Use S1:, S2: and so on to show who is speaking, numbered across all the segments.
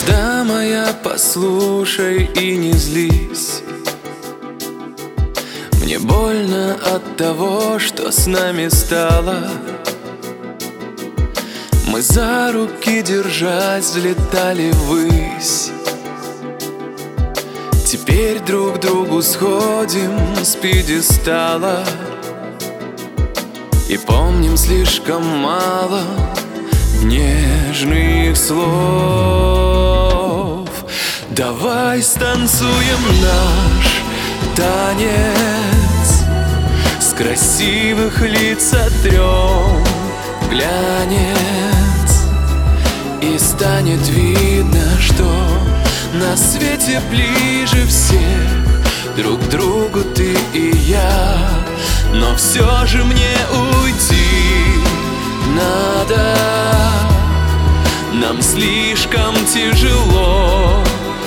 S1: Звезда моя, послушай и не злись. Мне больно от того, что с нами стало. Мы за руки держась взлетали ввысь. Теперь друг другу сходим с пьедестала и помним слишком мало нежных слов. Давай станцуем наш танец, с красивых лиц сотрем глянец, и станет видно, что на свете ближе всех друг к другу ты и я. Но все же мне уйти надо, нам слишком тяжело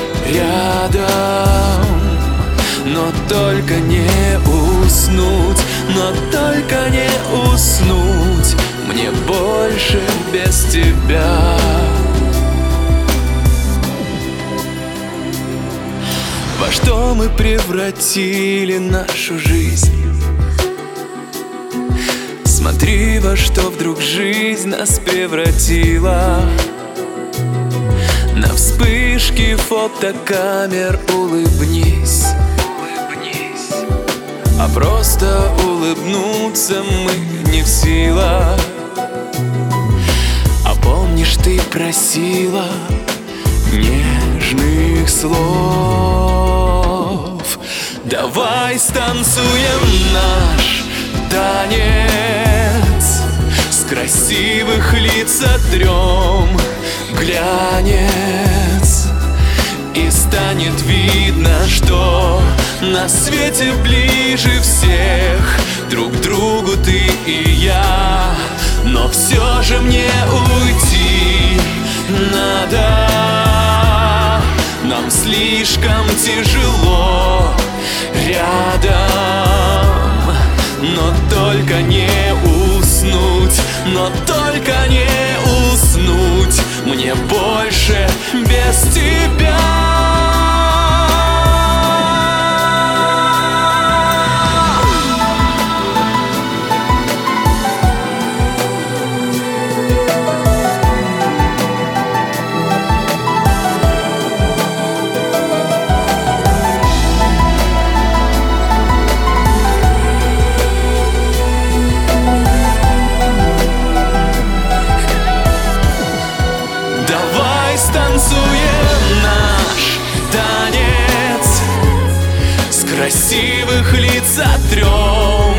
S1: рядом. Но только не уснуть, но только не уснуть мне больше без тебя. Во что мы превратили нашу жизнь? Смотри, во что вдруг жизнь нас превратила. На вспышки фотокамер улыбнись, а просто улыбнуться мы не в силах. А помнишь, ты просила нежных слов? Давай станцуем наш танец, с красивых лиц сотрем глянец, и станет видно, что на свете ближе всех друг к другу ты и я. Но все же мне уйти надо, нам слишком тяжело рядом. Но только не уснуть, но только не уснуть мне больше без тебя. Станцуем наш танец, с красивых лиц сотрем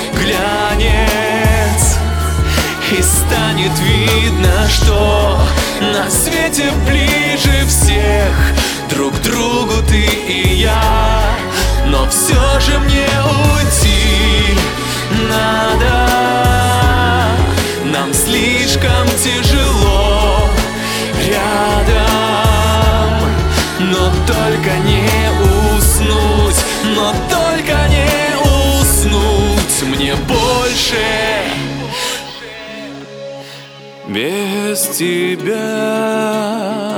S1: глянец, и станет видно, что на свете ближе всех друг к другу ты и я. Но все же мне уйти надо, нам слишком тяжело рядом. Но только не уснуть, но только не уснуть мне больше без тебя.